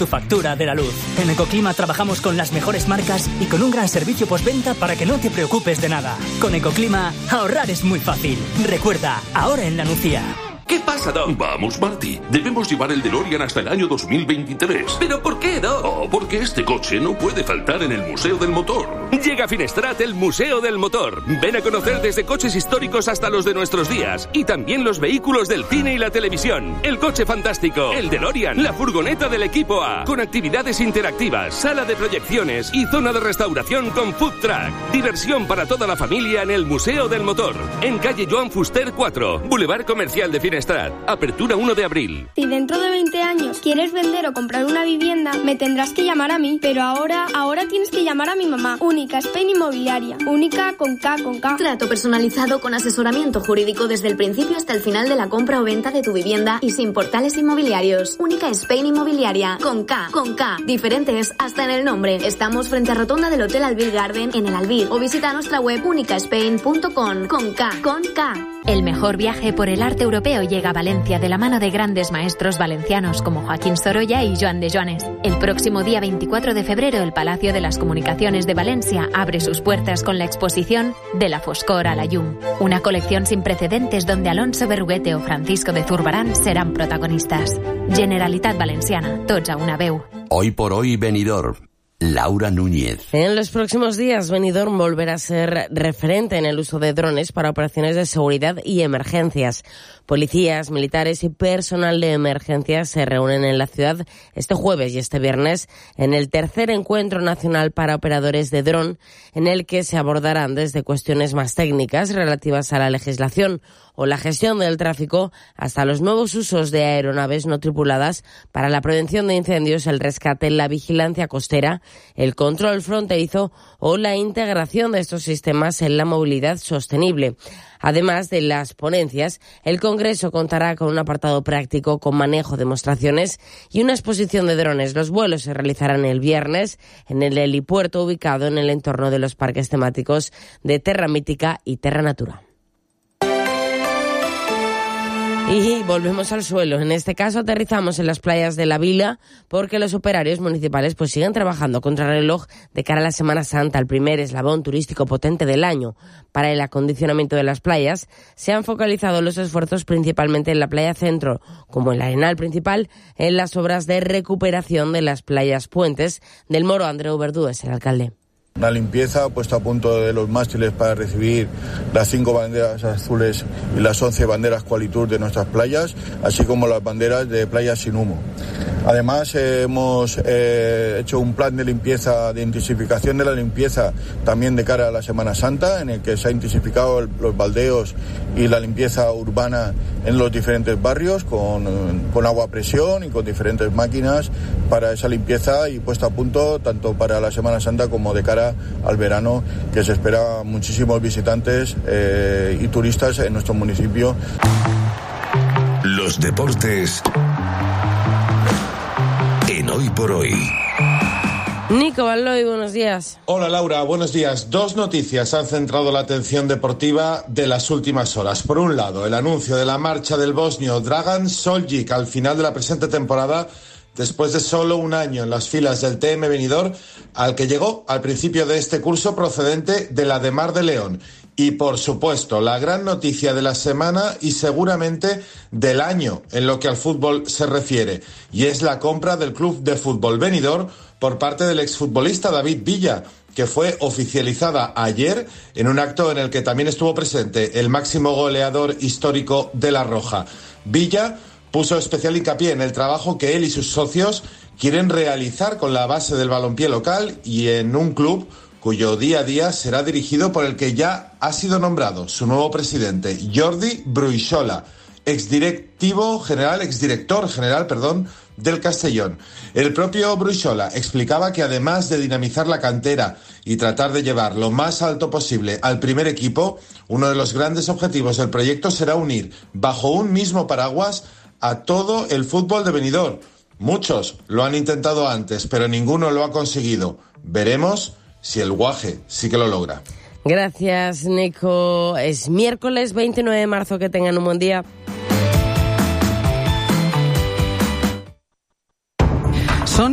tu factura de la luz. En Ecoclima trabajamos con las mejores marcas y con un gran servicio postventa para que no te preocupes de nada. Con Ecoclima, ahorrar es muy fácil. Recuerda, ahora en La Nucía. ¿Qué pasa, Doc? Vamos, Marty. Debemos llevar el DeLorean hasta el año 2023. ¿Pero por qué, Doc? Oh, porque este coche no puede faltar en el Museo del Motor. Llega a Finestrat el Museo del Motor. Ven a conocer desde coches históricos hasta los de nuestros días. Y también los vehículos del cine y la televisión. El coche fantástico, el DeLorean, la furgoneta del equipo A. Con actividades interactivas, sala de proyecciones y zona de restauración con food truck. Diversión para toda la familia en el Museo del Motor. En calle Joan Fuster 4, Boulevard Comercial de Finestrat. Apertura 1 de abril. Si dentro de 20 años quieres vender o comprar una vivienda, me tendrás que llamar a mí. Pero ahora tienes que llamar a mi mamá. Única Spain Inmobiliaria. Única con K. Trato personalizado con asesoramiento jurídico desde el principio hasta el final de la compra o venta de tu vivienda y sin portales inmobiliarios. Única Spain Inmobiliaria. Con K. Diferentes hasta en el nombre. Estamos frente a Rotonda del Hotel Albir Garden en el Albir. O visita nuestra web unicaspain.com. Con K. El mejor viaje por el arte europeo llega a Valencia de la mano de grandes maestros valencianos como Joaquín Sorolla y Joan de Joanes. El próximo día 24 de febrero el Palacio de las Comunicaciones de Valencia abre sus puertas con la exposición De la Foscor a la Llum, una colección sin precedentes donde Alonso Berruguete o Francisco de Zurbarán serán protagonistas. Generalitat Valenciana, tots a una veu. Hoy por hoy, Benidorm. Laura Núñez. En los próximos días, Benidorm volverá a ser referente en el uso de drones para operaciones de seguridad y emergencias. Policías, militares y personal de emergencias se reúnen en la ciudad este jueves y este viernes en el tercer encuentro nacional para operadores de dron, en el que se abordarán desde cuestiones más técnicas relativas a la legislación o la gestión del tráfico hasta los nuevos usos de aeronaves no tripuladas para la prevención de incendios, el rescate, la vigilancia costera, el control fronterizo o la integración de estos sistemas en la movilidad sostenible. Además de las ponencias, el Congreso contará con un apartado práctico con manejo, demostraciones y una exposición de drones. Los vuelos se realizarán el viernes en el helipuerto ubicado en el entorno de los parques temáticos de Terra Mítica y Terra Natura. Y volvemos al suelo. En este caso aterrizamos en las playas de la Vila porque los operarios municipales siguen trabajando contra el reloj de cara a la Semana Santa, el primer eslabón turístico potente del año. Para el acondicionamiento de las playas se han focalizado los esfuerzos principalmente en la playa centro, como en la Arenal principal, en las obras de recuperación de las playas puentes. Del Moro, Andreu Verdú es el alcalde. La limpieza, puesta a punto de los mástiles para recibir las 5 banderas azules y las 11 banderas Qualitur de nuestras playas, así como las banderas de playas sin humo. Además, hemos hecho un plan de limpieza, de intensificación de la limpieza también de cara a la Semana Santa, en el que se ha intensificado los baldeos y la limpieza urbana en los diferentes barrios con agua a presión y con diferentes máquinas para esa limpieza y puesta a punto tanto para la Semana Santa como de cara al verano, que se espera muchísimos visitantes y turistas en nuestro municipio. Los deportes en Hoy por Hoy. Nico Balloy, buenos días. Hola Laura, buenos días. Dos noticias han centrado la atención deportiva de las últimas horas. Por un lado, el anuncio de la marcha del bosnio Dragan Soljic al final de la presente temporada, después de solo un año en las filas del TM Benidorm, al que llegó al principio de este curso procedente de la de Mar de León. Y, por supuesto, la gran noticia de la semana y seguramente del año en lo que al fútbol se refiere, y es la compra del Club de Fútbol Benidorm por parte del exfutbolista David Villa, que fue oficializada ayer en un acto en el que también estuvo presente el máximo goleador histórico de La Roja. Villa puso especial hincapié en el trabajo que él y sus socios quieren realizar con la base del balompié local y en un club cuyo día a día será dirigido por el que ya ha sido nombrado su nuevo presidente, Jordi Bruixola, exdirector general del Castellón. El propio Bruixola explicaba que además de dinamizar la cantera y tratar de llevar lo más alto posible al primer equipo, uno de los grandes objetivos del proyecto será unir bajo un mismo paraguas a todo el fútbol de Benidorm. Muchos lo han intentado antes, pero ninguno lo ha conseguido. Veremos si el Guaje sí que lo logra. Gracias, Nico. Es miércoles 29 de marzo. Que tengan un buen día.